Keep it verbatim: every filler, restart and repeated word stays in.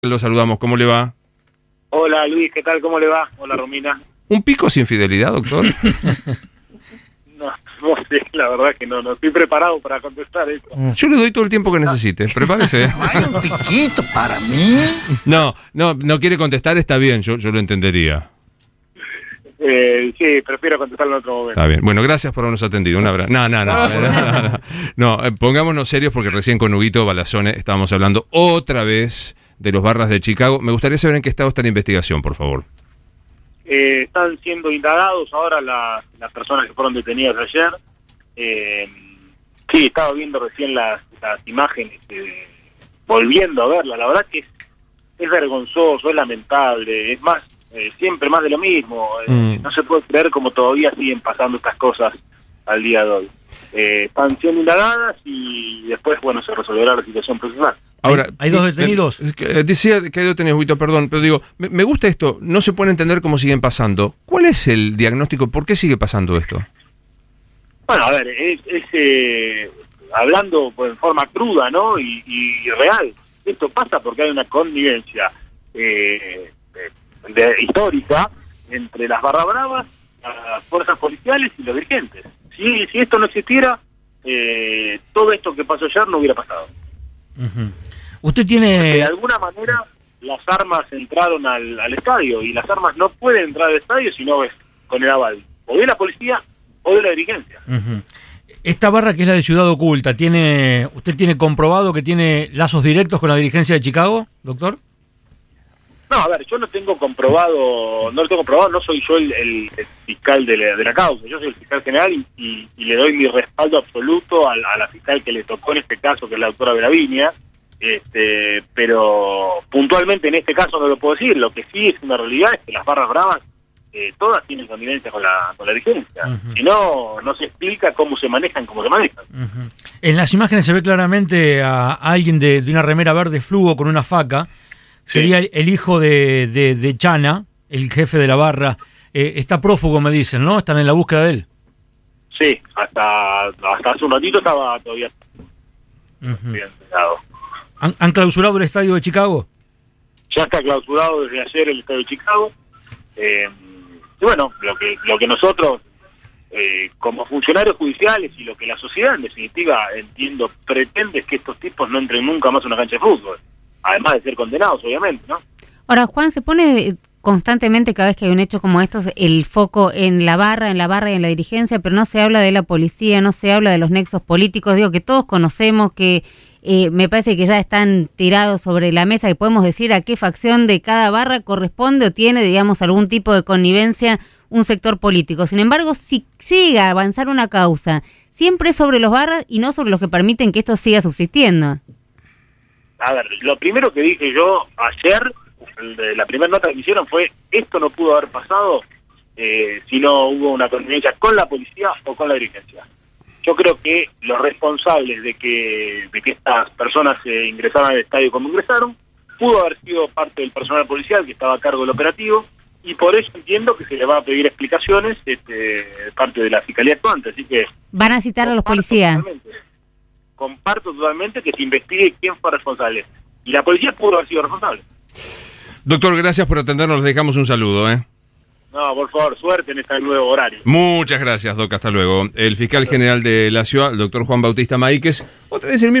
Lo saludamos, ¿cómo le va? Hola Luis, ¿qué tal? ¿Cómo le va? Hola Romina. ¿Un pico sin fidelidad, doctor? No, no sé, la verdad que no, no estoy preparado para contestar eso. Yo le doy todo el tiempo que necesite, prepárese. Hay un piquito para mí. No, no, no quiere contestar, está bien, yo, yo lo entendería. Eh, sí, prefiero contestarlo en otro momento. Está bien. Bueno, gracias por habernos atendido. Un abrazo. No, no, no. No, no, no. No, eh, pongámonos serios porque recién con Huguito Balazone estábamos hablando otra vez de los barras de Chicago. Me gustaría saber en qué estado está la investigación, por favor. Eh, están siendo indagados ahora las, las personas que fueron detenidas ayer. Eh, sí, estaba viendo recién las, las imágenes, eh, volviendo a verlas. La verdad que es, es vergonzoso, es lamentable, es más, eh, siempre más de lo mismo. Eh, mm. No se puede creer cómo todavía siguen pasando estas cosas al día de hoy. Eh, están siendo indagadas y después, bueno, se resolverá la situación procesal. Ahora, hay, hay dos detenidos. Eh, decía que hay dos detenidos, Huguito, perdón, pero digo, me, me gusta esto, no se puede entender cómo siguen pasando. ¿Cuál es el diagnóstico? ¿Por qué sigue pasando esto? Bueno, a ver, es, es eh, hablando pues, en forma cruda, ¿no? Y, y real. Esto pasa porque hay una connivencia eh, de, de, histórica entre las barras bravas, las fuerzas policiales y los dirigentes. Si, si esto no existiera, eh, todo esto que pasó ayer no hubiera pasado. Uh-huh. Usted tiene... Porque de alguna manera las armas entraron al, al estadio y las armas no pueden entrar al estadio si no es con el aval o de la policía o de la dirigencia. Uh-huh. Esta barra que es la de Ciudad Oculta, ¿tiene ¿usted tiene comprobado que tiene lazos directos con la dirigencia de Chicago, doctor? No, a ver, yo no tengo comprobado, no lo tengo comprobado, no soy yo el, el, el fiscal de la, de la causa, yo soy el fiscal general y, y, y le doy mi respaldo absoluto a, a la fiscal que le tocó en este caso, que es la doctora Veraviña, este, pero puntualmente en este caso no lo puedo decir. Lo que sí es una realidad es que las barras bravas eh, todas tienen connivencia con la, con la dirigencia, uh-huh. Si no, no se explica cómo se manejan, cómo se manejan. Uh-huh. En las imágenes se ve claramente a, a alguien de, de una remera verde fluo con una faca. Sería el, el hijo de, de, de Chana, el jefe de la barra. Eh, está prófugo, me dicen, ¿no? Están en la búsqueda de él. Sí, hasta hasta hace un ratito estaba todavía uh-huh. bien pegado. ¿Han, ¿Han clausurado el estadio de Chicago? Ya está clausurado desde ayer el estadio de Chicago. Eh, y bueno, lo que lo que nosotros, eh, como funcionarios judiciales y lo que la sociedad, en definitiva, entiendo, pretende es que estos tipos no entren nunca más a una cancha de fútbol. Además de ser condenados, obviamente, ¿no? Ahora, Juan, se pone constantemente, cada vez que hay un hecho como estos, el foco en la barra, en la barra y en la dirigencia, pero no se habla de la policía, no se habla de los nexos políticos, digo, que todos conocemos, que eh, me parece que ya están tirados sobre la mesa, que podemos decir a qué facción de cada barra corresponde o tiene, digamos, algún tipo de connivencia un sector político. Sin embargo, si llega a avanzar una causa, siempre es sobre los barras y no sobre los que permiten que esto siga subsistiendo. A ver, lo primero que dije yo ayer, de la primera nota que me hicieron fue, esto no pudo haber pasado eh, si no hubo una connivencia con la policía o con la dirigencia. Yo creo que los responsables de que de que estas personas eh, ingresaran al estadio como ingresaron, pudo haber sido parte del personal policial que estaba a cargo del operativo, y por eso entiendo que se le va a pedir explicaciones este, de parte de la fiscalía actuante, así que... ¿Van a citar a los policías? Totalmente. Comparto totalmente que se investigue quién fue responsable. Y la policía pudo haber sido responsable. Doctor, gracias por atendernos. Les dejamos un saludo, ¿eh? No, por favor, suerte en este nuevo horario. Muchas gracias, Doc. Hasta luego. El fiscal general de la ciudad, el doctor Juan Bautista Maíquez, otra vez el mismo.